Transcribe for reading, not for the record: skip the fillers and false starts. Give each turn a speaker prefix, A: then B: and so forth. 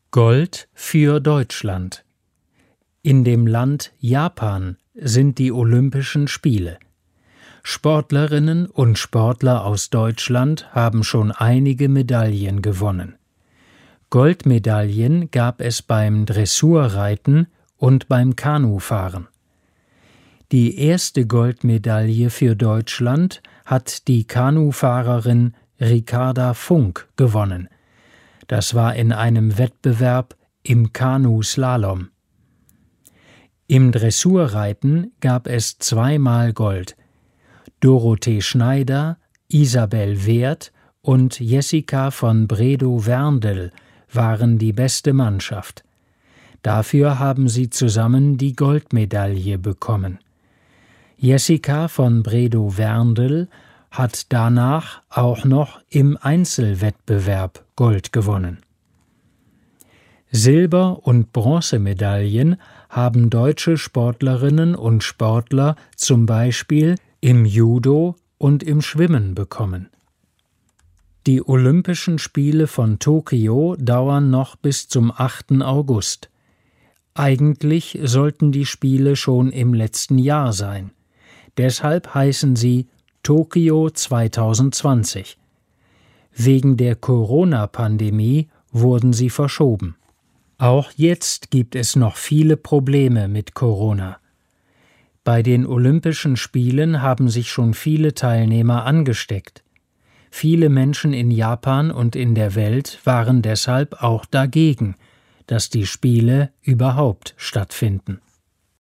A: Gold für Deutschland. In dem Land Japan sind die Olympischen Spiele. Sportlerinnen und Sportler aus Deutschland haben schon einige Medaillen gewonnen. Goldmedaillen gab es beim Dressurreiten und beim Kanufahren. Die erste Goldmedaille für Deutschland hat die Kanufahrerin Ricarda Funk gewonnen. Das war in einem Wettbewerb im Kanuslalom. Im Dressurreiten gab es 2-mal Gold. Dorothee Schneider, Isabel Werth und Jessica von Bredow-Werndl waren die beste Mannschaft. Dafür haben sie zusammen die Goldmedaille bekommen. Jessica von Bredow-Werndl hat danach auch noch im Einzelwettbewerb Gold gewonnen. Silber- und Bronzemedaillen haben deutsche Sportlerinnen und Sportler zum Beispiel im Judo und im Schwimmen bekommen. Die Olympischen Spiele von Tokio dauern noch bis zum 8. August. Eigentlich sollten die Spiele schon im letzten Jahr sein. Deshalb heißen sie Tokio 2020. Wegen der Corona-Pandemie wurden sie verschoben. Auch jetzt gibt es noch viele Probleme mit Corona. Bei den Olympischen Spielen haben sich schon viele Teilnehmer angesteckt. Viele Menschen in Japan und in der Welt waren deshalb auch dagegen, dass die Spiele überhaupt stattfinden.